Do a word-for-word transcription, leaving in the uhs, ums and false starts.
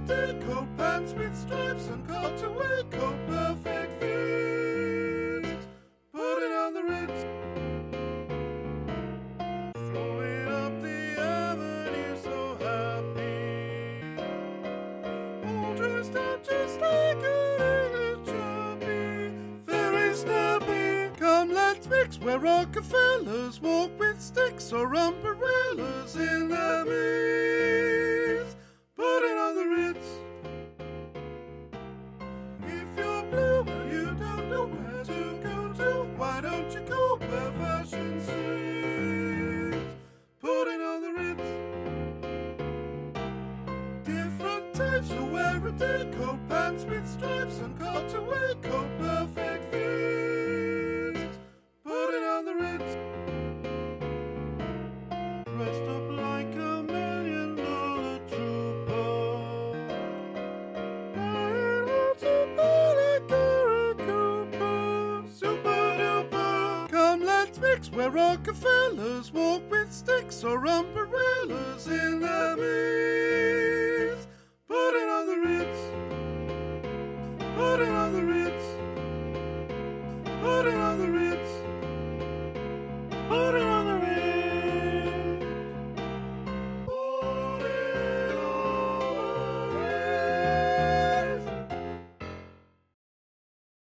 day coat, pants with stripes and cutaway coat, perfect fit. Putting on the Ritz, strolling up the avenue so happy, all dressed up just like an English chappie, very snappy. Come, let's mix where Rockefellers walk with sticks or umbrellas in the mix. Putting on the Ritz. If you're blue and you don't know where to go to, why don't you go where fashion suits? Putting on the Ritz. Different types who wear a day coat, pants with stripes and cutaway coat, perfect fit. Putting on the Ritz. Dressed up like a million dollar trooper, buying all to buy like a Cooper, super duper. Come, let's mix where Rockefellers walk with sticks or umbrellas in the mix.